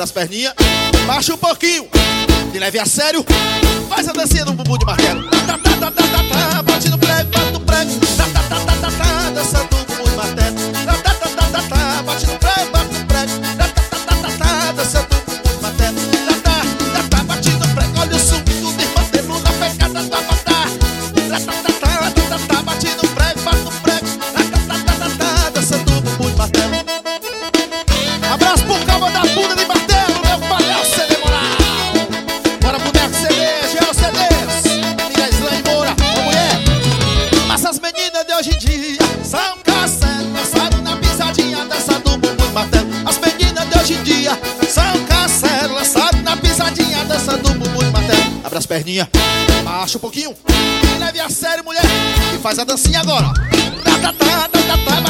as perninhas, baixa um pouquinho, e leve a sério, faz a dancinha no bumbum de martelo. Tá, tá, tá, tá, tá, tá, bate no prego, bate no prego. Tá, tá, tá, tá, tá, tá, dançando no bumbum de martelo. Tá, tá, tá, tá, tá, tá, bate no prego, bate no prego. Tá, tá, tá, tá, tá, tá, dançando no bumbum de martelo. Tá, tá, tá, tá, bate no prego, olha o subindo de martelo na pegada do avatar. Tá, tá, tá, tá, tá, tá, tá, bate no prego, bate no prego. Tá, tá, tá, tá, tá, tá, dançando no bumbum de martelo. Abraço pro cabo da bunda de martelo, meu palhaço CD Moral. Bora, boneco CD, Gelo CDs. Minha Islã e Moura, ô mulher. Mas as meninas de hoje em dia são cacelas, lançaram na pisadinha, dança do bumbum de martelo. As meninas de hoje em dia são cacelas, lançaram na pisadinha, dança do bumbum de martelo. Abre as perninhas, baixa um pouquinho, e leve a sério, mulher, e faz a dancinha agora. Tá, tá, tá, tá, tá, tá.